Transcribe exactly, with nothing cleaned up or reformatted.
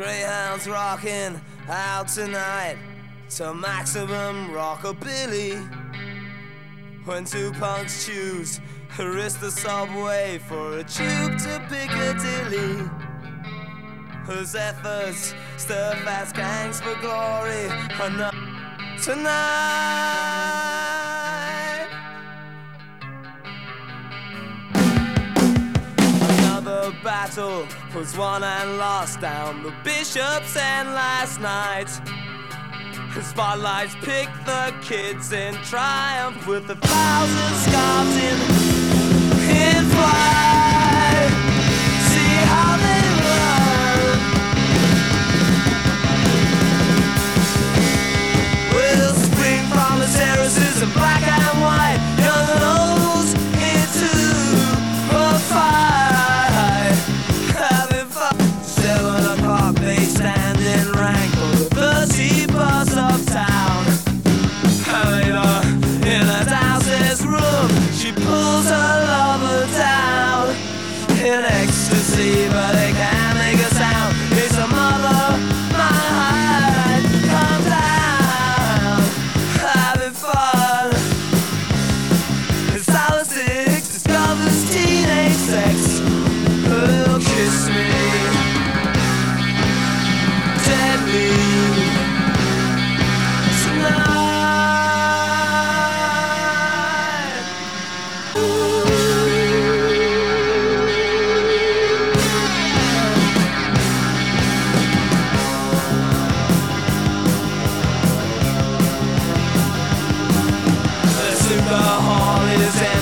Greyhounds rocking out tonight to maximum rockabilly. When two punks choose to risk the subway for a tube to Piccadilly, whose efforts stir fast gangs for glory enough tonight. Another battle was won and lost down the Bishop's End last night. The spotlights pick the kids in triumph with a thousand scarves in, in flight. See how they run. We'll spring from the terraces in black and white, young and old into a fight. Having fun. Seven o'clock they stand in rank for the thirty bus uptown. Later in a downstairs room, she pulls her lover down in ecstasy, but they can't make a sound. It's a mother, my heart, come down, having fun. And Silas Six discovers teenage sex. Oh, kiss me, deadly tonight. The super hall is empty.